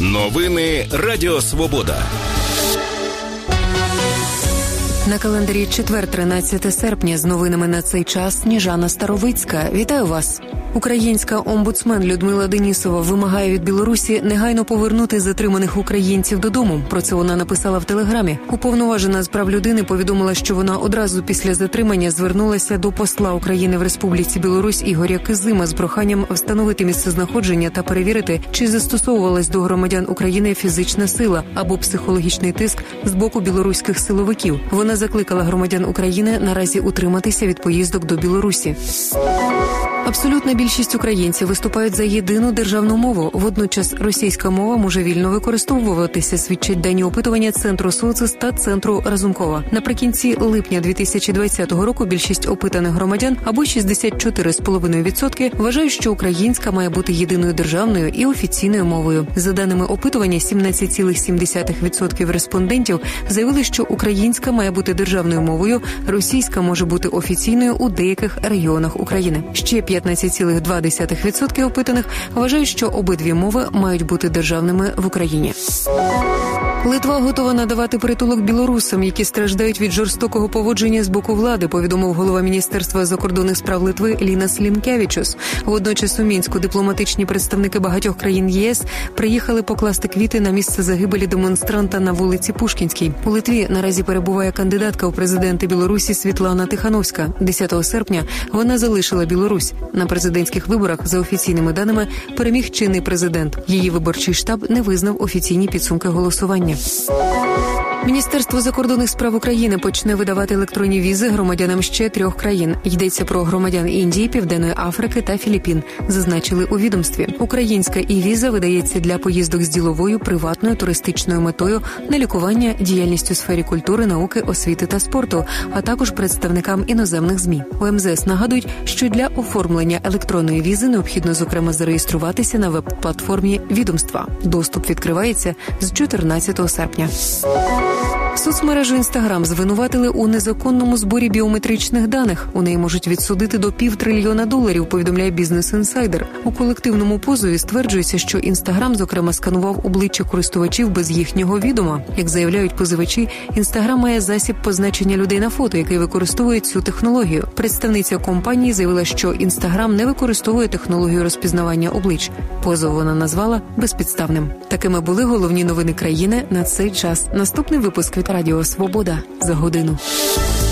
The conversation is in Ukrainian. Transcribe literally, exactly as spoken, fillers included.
Новини Радіо Свобода. На календарі четвер, тринадцяте серпня. З новинами на цей час Сніжана Старовицька. Вітаю вас. Українська омбудсмен Людмила Денісова вимагає від Білорусі негайно повернути затриманих українців додому. Про це вона написала в Телеграмі. Уповноважена з прав людини повідомила, що вона одразу після затримання звернулася до посла України в Республіці Білорусь Ігоря Кизима з проханням встановити місцезнаходження та перевірити, чи застосовувалась до громадян України фізична сила або психологічний тиск з боку білоруських силовиків. Вона закликала громадян України наразі утриматися від поїздок до Білорусі. Абсолютна більшість українців виступають за єдину державну мову. Водночас російська мова може вільно використовуватися, свідчать дані опитування Центру Социс та Центру Разумкова. Наприкінці липня дві тисячі двадцятого року більшість опитаних громадян, або шістдесят чотири цілих п'ять десятих відсотка, вважають, що українська має бути єдиною державною і офіційною мовою. За даними опитування, сімнадцять цілих сім десятих відсотка респондентів заявили, що українська має бути державною мовою, російська може бути офіційною у деяких регіонах України. Ще п'ятнадцять цілих два десятих відсотка опитаних вважають, що обидві мови мають бути державними в Україні. Литва готова надавати притулок білорусам, які страждають від жорстокого поводження з боку влади, повідомив голова Міністерства закордонних справ Литви Лінас Лінкевічус. Водночас у Мінську дипломатичні представники багатьох країн ЄС приїхали покласти квіти на місце загибелі демонстранта на вулиці Пушкінській. У Литві наразі перебуває кандидатка у президенти Білорусі Світлана Тихановська. десятого серпня вона залишила Білорусь. На президентських виборах, за офіційними даними, переміг чинний президент. Її виборчий штаб не визнав офіційні підсумки голосування. Міністерство закордонних справ України почне видавати електронні візи громадянам ще трьох країн. Йдеться про громадян Індії, Південної Африки та Філіппін, зазначили у відомстві. Українська і-віза видається для поїздок з діловою, приватною, туристичною метою, на лікування, діяльність у сфері культури, науки, освіти та спорту, а також представникам іноземних ЗМІ. У ем зе ес нагадують, що для оформлення електронної візи необхідно, зокрема, зареєструватися на веб-платформі відомства. Доступ відкривається з чотирнадцятого серпня. Соцмережу Інстаграм звинуватили у незаконному зборі біометричних даних. У неї можуть відсудити до півтрильйона доларів, повідомляє Бізнес Інсайдер. У колективному позові стверджується, що Інстаграм, зокрема, сканував обличчя користувачів без їхнього відома. Як заявляють позивачі, Інстаграм має засіб позначення людей на фото, який використовує цю технологію. Представниця компанії заявила, що Інстаграм не використовує технологію розпізнавання облич. Позов вона назвала безпідставним. Такими були головні новини країни на цей час. Наступний випуск від Радіо Свобода за годину.